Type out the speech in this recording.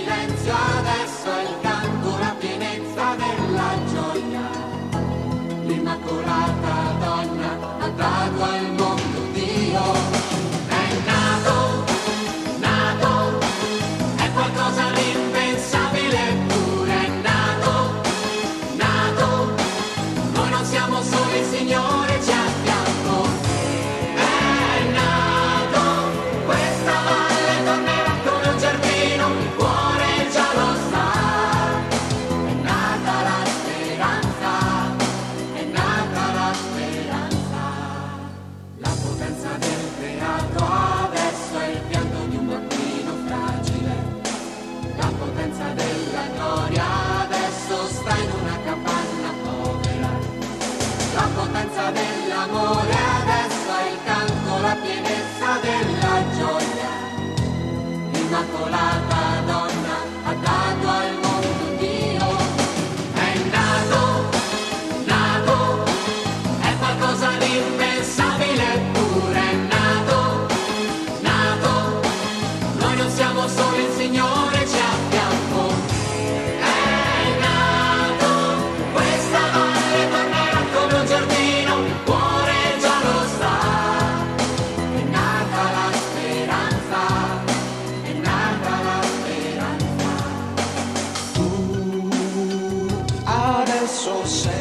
silenzio, adesso è il canto, la pienezza della gioia. L'immacolata donna ha dato al mondo Dio. È nato, nato, è qualcosa di impensabile, eppure è nato, nato. Noi non siamo soli, il Signore ci ha a fianco. È nato, questa valle tornerà come un giardino, il cuore già lo sa. È nata la speranza, è nata la speranza. La potenza del creato adesso è il pianto di un bambino fragile. La potenza della gloria adesso sta in una capanna povera. La potenza dell'amore adesso è il canto, la pienezza della gioia. L'immacolata donna ha dato al mondo Dio. È nato, nato, è qualcosa di impensabile, eppure è nato, nato. Noi non siamo soli, il Signore ci ha a fianco. È nato, questa valle tornerà come un giardino, il cuore già lo sa. È nata la speranza, è nata la speranza. Tu adesso sei